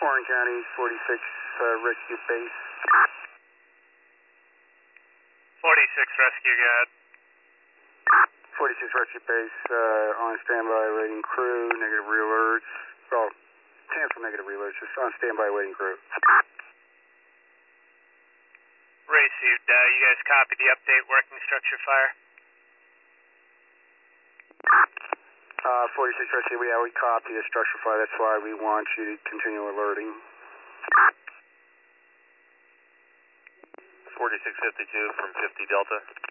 Warren County, 46 Rescue Base. 46 Rescue, go ahead. 46 Rescue Base, on standby, waiting crew, negative re-alerts. Well, cancel negative re-alerts, just on standby, waiting crew. Received. You guys copied the update working structure fire? 46 Rescue, we copy the structure fire, that's why we want you to continue alerting. 4652 from 50 Delta.